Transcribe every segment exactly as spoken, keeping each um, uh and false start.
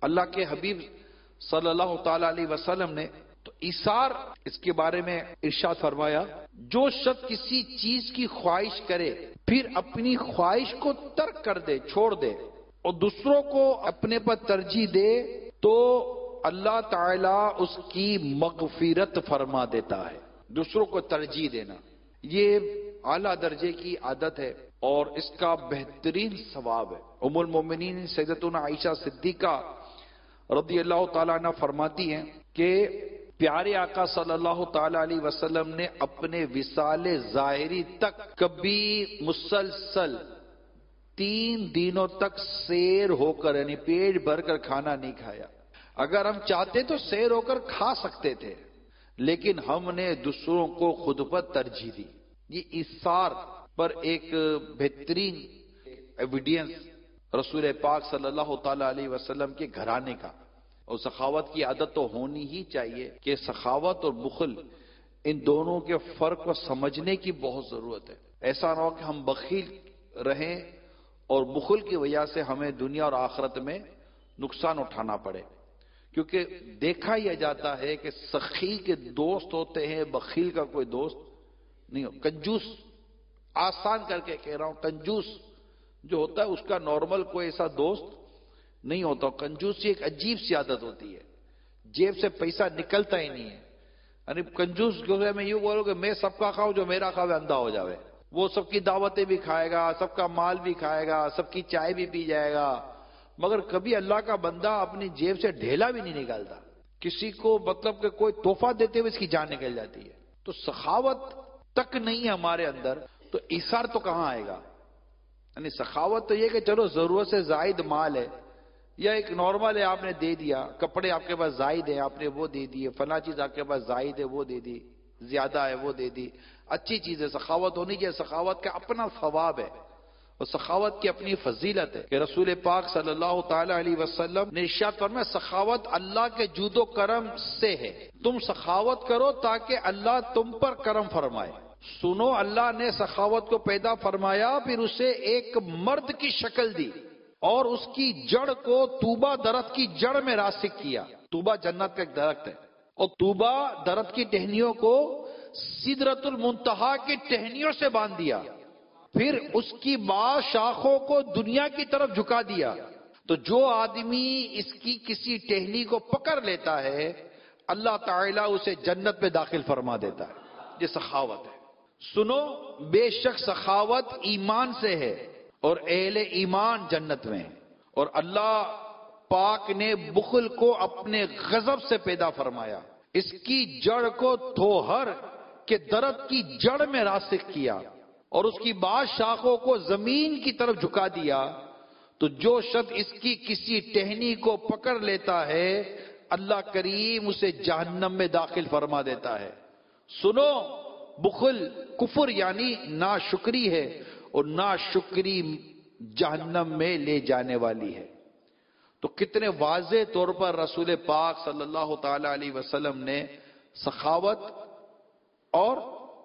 اللہ کے حبیب صلی اللہ تعالی علیہ وسلم نے تو ایثار اس کے بارے میں ارشاد فرمایا، جو شخص کسی چیز کی خواہش کرے پھر اپنی خواہش کو ترک کر دے، چھوڑ دے، اور دوسروں کو اپنے پر ترجیح دے تو اللہ تعالیٰ اس کی مغفرت فرما دیتا ہے۔ دوسروں کو ترجیح دینا یہ اعلیٰ درجے کی عادت ہے اور اس کا بہترین ثواب ہے۔ ام المومنین سیدتنا عائشہ صدیقہ رضی اللہ تعالیٰ عنہ فرماتی ہیں کہ پیارے آقا صلی اللہ تعالی علیہ وسلم نے اپنے وصال ظاہری تک کبھی مسلسل تین دنوں تک سیر ہو کر یعنی پیٹ بھر کر کھانا نہیں کھایا۔ اگر ہم چاہتے تو سیر ہو کر کھا سکتے تھے، لیکن ہم نے دوسروں کو خود پر ترجیح دی۔ یہ ایثار پر ایک بہترین ایویڈینس رسول پاک صلی اللہ تعالی علیہ وسلم کے گھرانے کا، اور سخاوت کی عادت تو ہونی ہی چاہیے کہ سخاوت اور بخل ان دونوں کے فرق کو سمجھنے کی بہت ضرورت ہے۔ ایسا نہ ہو کہ ہم بخیل رہیں اور بخل کی وجہ سے ہمیں دنیا اور آخرت میں نقصان اٹھانا پڑے، کیونکہ دیکھا یہ جاتا ہے کہ سخی کے دوست ہوتے ہیں، بخیل کا کوئی دوست نہیں ہو۔ کنجوس، آسان کر کے کہہ رہا ہوں، کنجوس جو ہوتا ہے اس کا نارمل کوئی ایسا دوست نہیں ہوتا۔ کنجوسی ایک عجیب سی عادت ہوتی ہے، جیب سے پیسہ نکلتا ہی نہیں ہے۔ یعنی کنجوس جو ہے، میں یوں بولوں کہ میں سب کا کھاؤں، جو میرا کھاوے اندھا ہو جاوے۔ وہ سب کی دعوتیں بھی کھائے گا، سب کا مال بھی کھائے گا، سب کی چائے بھی پی جائے گا، مگر کبھی اللہ کا بندہ اپنی جیب سے ڈھیلا بھی نہیں نکالتا۔ کسی کو مطلب کہ کوئی تحفہ دیتے ہوئے اس کی جان نکل جاتی ہے۔ تو سخاوت تک نہیں ہے ہمارے اندر تو ایثار تو کہاں آئے گا؟ یعنی سخاوت تو یہ کہ چلو ضرورت سے زائد مال ہے یا ایک نارمل ہے، آپ نے دے دیا، کپڑے آپ کے پاس زائد ہیں آپ نے وہ دے دیے، فلاں چیز آپ کے پاس زائد ہے وہ دے دی، زیادہ ہے وہ دے دی، اچھی چیز ہے، سخاوت ہونی چاہیے۔ سخاوت کا اپنا ثواب ہے اور سخاوت کی اپنی فضیلت ہے کہ رسول پاک صلی اللہ تعالی علیہ وسلم نے ارشاد فرمایا، سخاوت اللہ کے جود و کرم سے ہے، تم سخاوت کرو تاکہ اللہ تم پر کرم فرمائے۔ سنو، اللہ نے سخاوت کو پیدا فرمایا، پھر اسے ایک مرد کی شکل دی اور اس کی جڑ کو طوبہ درخت کی جڑ میں راسخ کیا۔ طوبہ جنت کا ایک درخت ہے، اور طوبہ درخت کی ٹہنیوں کو سدرۃ المنتہا کی ٹہنیوں سے باندھ دیا، پھر اس کی بعض شاخوں کو دنیا کی طرف جھکا دیا۔ تو جو آدمی اس کی کسی ٹہنی کو پکڑ لیتا ہے اللہ تعالیٰ اسے جنت میں داخل فرما دیتا ہے۔ یہ سخاوت ہے۔ سنو، بے شک سخاوت ایمان سے ہے اور اہل ایمان جنت میں ہے۔ اور اللہ پاک نے بخل کو اپنے غضب سے پیدا فرمایا، اس کی جڑ کو تھوہر کے درخت کی جڑ میں راسخ کیا اور اس کی بعض شاخوں کو زمین کی طرف جھکا دیا۔ تو جو شخص اس کی کسی ٹہنی کو پکڑ لیتا ہے اللہ کریم اسے جہنم میں داخل فرما دیتا ہے۔ سنو، بخل کفر یعنی ناشکری ہے اور ناشکری جہنم میں لے جانے والی ہے۔ تو کتنے واضح طور پر رسول پاک صلی اللہ تعالی علیہ وسلم نے سخاوت اور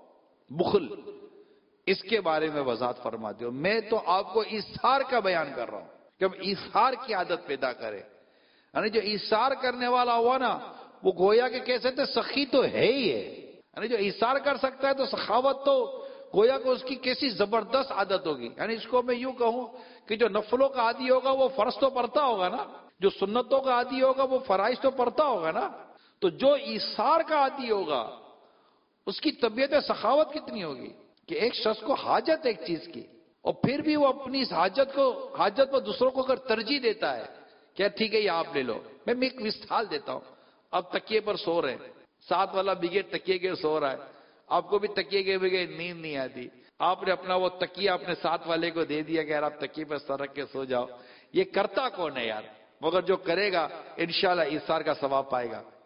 بخل اس کے بارے میں وضاحت فرما دی۔ میں تو آپ کو ایثار کا بیان کر رہا ہوں کہ ہم ایثار کی عادت پیدا کریں۔ یعنی جو ایثار کرنے والا ہوا نا وہ گویا کہ کہہ سکتے سخی تو ہے ہی ہے۔ یعنی جو ایثار کر سکتا ہے تو سخاوت تو گویا کہ اس کی کیسی زبردست عادت ہوگی۔ یعنی اس کو میں یوں کہوں کہ جو نفلوں کا عادی ہوگا وہ فرض تو پڑھتا ہوگا نا، جو سنتوں کا عادی ہوگا وہ فرائض تو پڑھتا ہوگا نا۔ تو جو ایثار کا عادی ہوگا اس کی طبیعت سخاوت کتنی ہوگی کہ ایک شخص کو حاجت ایک چیز کی اور پھر بھی وہ اپنی اس حاجت کو حاجت پر دوسروں کو اگر ترجیح دیتا ہے کہ ٹھیک ہے یہ آپ لے لو۔ میں ایک مثال دیتا ہوں، اب تکیے پر سو رہے ہیں، ساتھ والا بغیر تکیے کے سو رہا ہے، آپ کو بھی تکیے کے بغیر نیند نہیں آتی، آپ نے اپنا وہ تکیہ اپنے ساتھ والے کو دے دیا کہ یار آپ تکیے پر سر رکھ کے سو جاؤ۔ یہ کرتا کون ہے یار؟ مگر جو کرے گا انشاءاللہ ایثار کا ثواب پائے گا۔